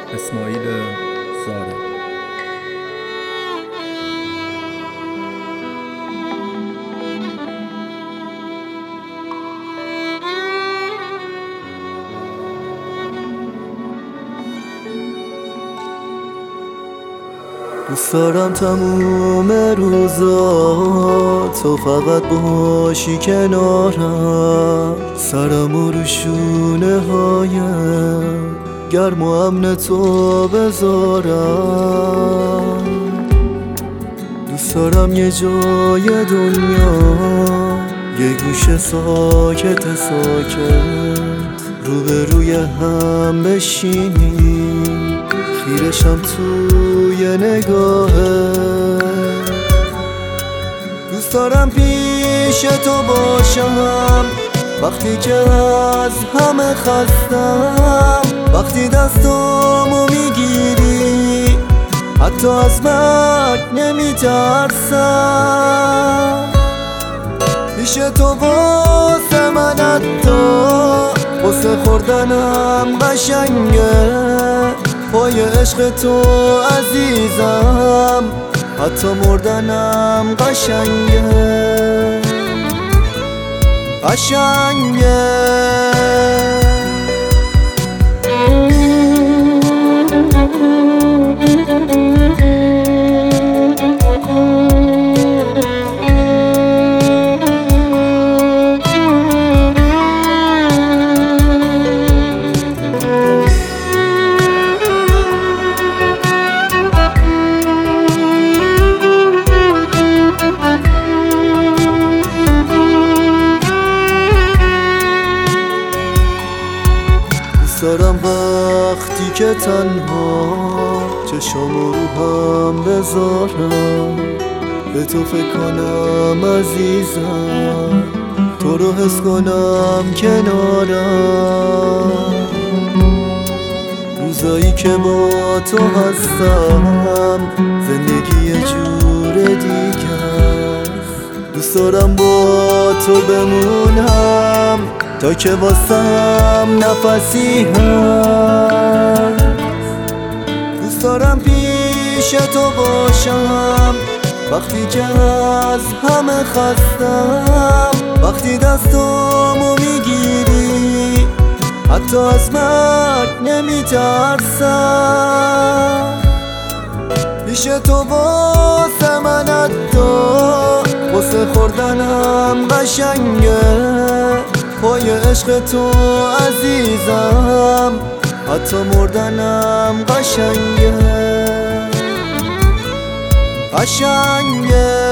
اسماعیل زاره. دوست دارم تموم روزا تو فقط باشی کنارم، سرمو رو شونه هایم گرم و امن تو بذارم. دوست دارم یه جای دنیا، یه گوشه ساکت روبروی هم بشینیم، خیرشم توی نگاهه. دوست دارم پیش تو باشم وقتی که از همه خستم، وقتی دستامو میگیری حتی از مرگ نمیترسم. پیش تو واسه من حتی واسه خوردنم قشنگه، پای عشق تو عزیزم حتی مردنم قشنگه. دارم وقتی که تنها چشامو رو هم بذارم، به تو فکر کنم عزیزم، تو رو حس کنم کنارم. روزایی که با تو هستم زندگی یه جور دیگه است. دوست دارم با تو بمونم تا که واسم نفسی هست. دوست دارم پیش تو باشم وقتی که از همه خستم، وقتی دستامو میگیری حتی از مرگ نمیترسم. پیش تو واسه من حتی واسه خوردنم قشنگه، پای عشق تو عزیزم حتی مردنم قشنگه.